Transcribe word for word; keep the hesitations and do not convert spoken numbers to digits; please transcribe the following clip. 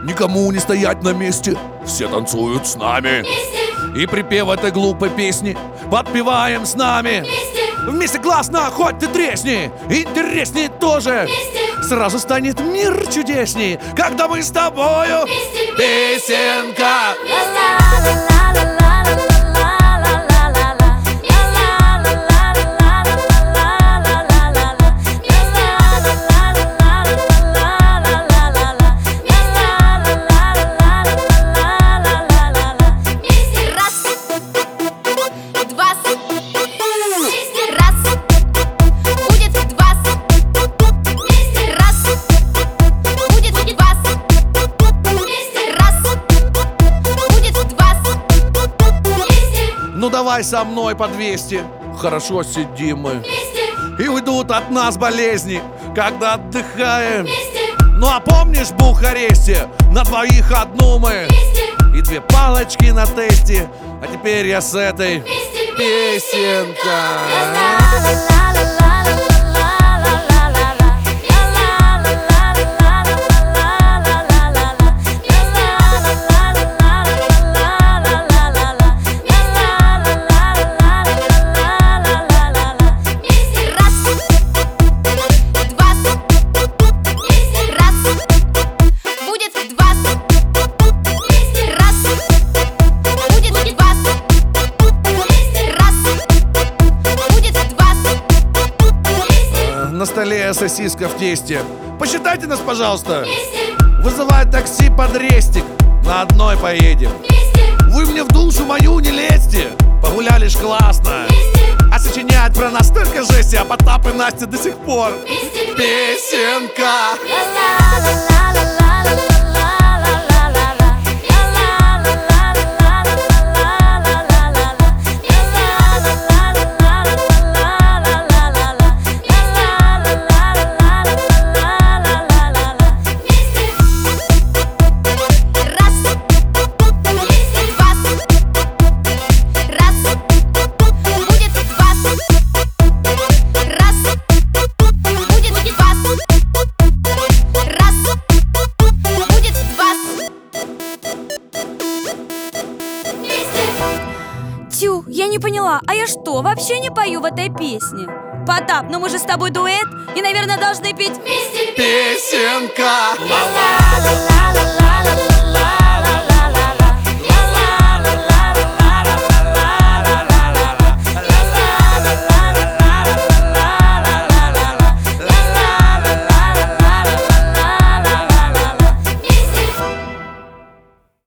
никому не стоять на месте. Все танцуют с нами. Вместе, И припев этой глупой песни подпеваем с нами. вместе, Вместе классно, хоть ты тресни. Интересней тоже. вместе, Сразу станет мир чудесней, когда мы с тобою. вместе, Песенка. Ну давай со мной по двести. Хорошо сидим мы. вместе, И уйдут от нас болезни, когда отдыхаем. вместе, Ну а помнишь в Бухаресте? На двоих одну мы. вместе, И две палочки на тесте. А теперь я с этой вместе, песенка. На столе сосиска в тесте. Посчитайте нас, пожалуйста. Вызывай такси под рестик. На одной поедем. Вы мне в душу мою не лезьте. Погуляли ж классно. А сочинять про нас столько жести. А Потап и Настя до сих пор песенка. Тю, я не поняла, а я что, вообще не пою в этой песне? Потап, ну мы же с тобой дуэт, и, наверное, должны петь вместе, Песенка. ла-ла-ла-ла-ла-ла-ла.